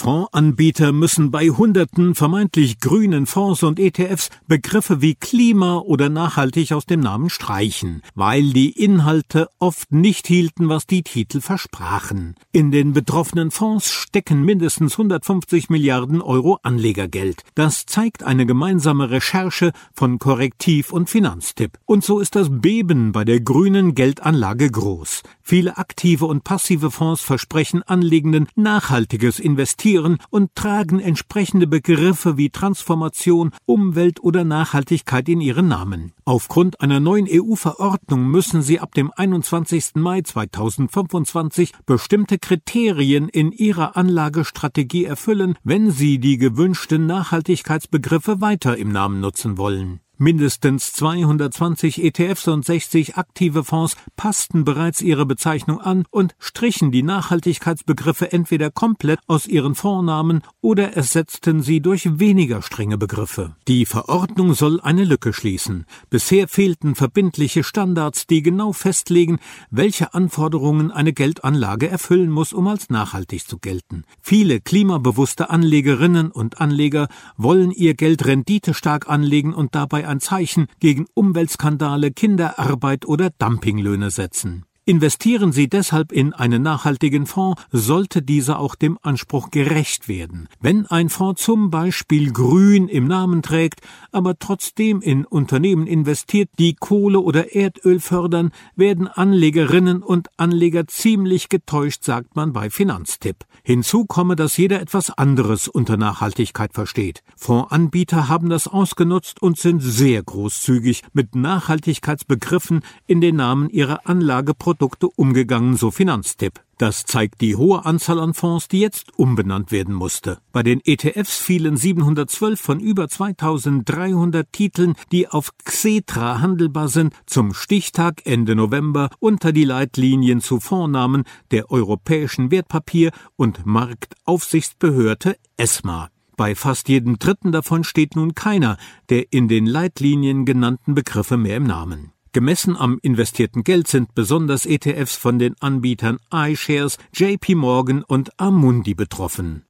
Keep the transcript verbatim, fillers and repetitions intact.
Fondsanbieter müssen bei hunderten vermeintlich grünen Fonds und E T Fs Begriffe wie Klima oder nachhaltig aus dem Namen streichen, weil die Inhalte oft nicht hielten, was die Titel versprachen. In den betroffenen Fonds stecken mindestens hundertfünfzig Milliarden Euro Anlegergeld. Das zeigt eine gemeinsame Recherche von Korrektiv und Finanztipp. Und so ist das Beben bei der grünen Geldanlage groß. Viele aktive und passive Fonds versprechen Anlegenden nachhaltiges Investieren und tragen entsprechende Begriffe wie Transformation, Umwelt oder Nachhaltigkeit in ihren Namen. Aufgrund einer neuen E U-Verordnung müssen sie ab dem einundzwanzigsten Mai zweitausendfünfundzwanzig bestimmte Kriterien in ihrer Anlagestrategie erfüllen, wenn sie die gewünschten Nachhaltigkeitsbegriffe weiter im Namen nutzen wollen. Mindestens zweihundertzwanzig E T Fs und sechzig aktive Fonds passten bereits ihre Bezeichnung an und strichen die Nachhaltigkeitsbegriffe entweder komplett aus ihren Fondsnamen oder ersetzten sie durch weniger strenge Begriffe. Die Verordnung soll eine Lücke schließen. Bisher fehlten verbindliche Standards, die genau festlegen, welche Anforderungen eine Geldanlage erfüllen muss, um als nachhaltig zu gelten. Viele klimabewusste Anlegerinnen und Anleger wollen ihr Geld renditestark anlegen und dabei ein Zeichen gegen Umweltskandale, Kinderarbeit oder Dumpinglöhne setzen. Investieren Sie deshalb in einen nachhaltigen Fonds, sollte dieser auch dem Anspruch gerecht werden. Wenn ein Fonds zum Beispiel grün im Namen trägt, aber trotzdem in Unternehmen investiert, die Kohle oder Erdöl fördern, werden Anlegerinnen und Anleger ziemlich getäuscht, sagt man bei Finanztipp. Hinzu komme, dass jeder etwas anderes unter Nachhaltigkeit versteht. Fondsanbieter haben das ausgenutzt und sind sehr großzügig mit Nachhaltigkeitsbegriffen in den Namen ihrer Anlageprodukte Produkte umgegangen, so Finanztipp. Das zeigt die hohe Anzahl an Fonds, die jetzt umbenannt werden musste. Bei den E T Fs fielen siebenhundertzwölf von über zweitausenddreihundert Titeln, die auf Xetra handelbar sind, zum Stichtag Ende November unter die Leitlinien zu Fondsnamen der Europäischen Wertpapier- und Marktaufsichtsbehörde ESMA. Bei fast jedem dritten davon steht nun keiner der in den Leitlinien genannten Begriffe mehr im Namen. Gemessen am investierten Geld sind besonders E T Fs von den Anbietern iShares, J P Morgan und Amundi betroffen.